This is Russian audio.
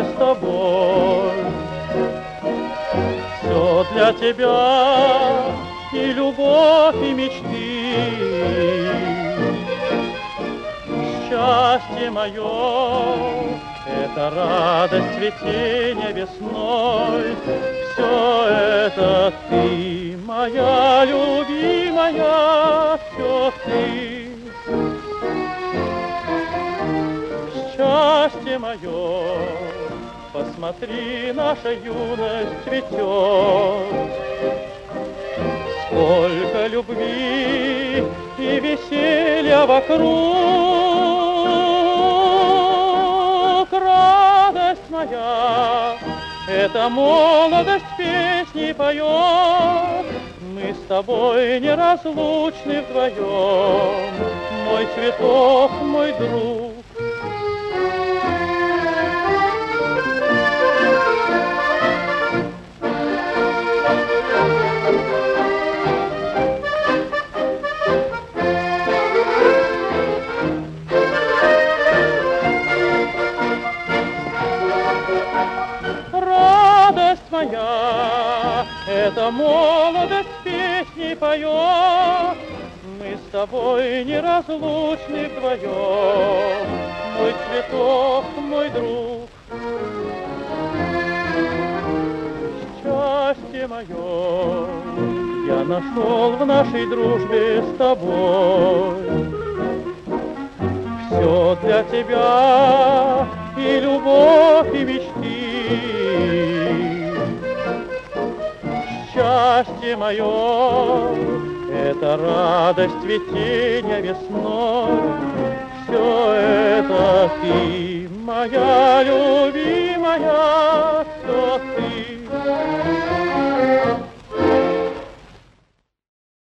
дружбе с тобой. Все для тебя и любовь, и мечты. Счастье мое — это радость цветения весной. Все это ты, моя любимая, все ты. Счастье мое, посмотри, наша юность цветет. Сколько любви и веселья вокруг. Радость моя, эта молодость песни поет. Мы с тобой неразлучны вдвоем, мой цветок, мой друг. Моя, эта молодость песни поет. Мы с тобой неразлучны вдвоем, мой цветок, мой друг. Счастье мое я нашел в нашей дружбе с тобой. Все для тебя и любовь, и мечты. Счастье мое — это радость цветения весной. Все это ты, моя любимая,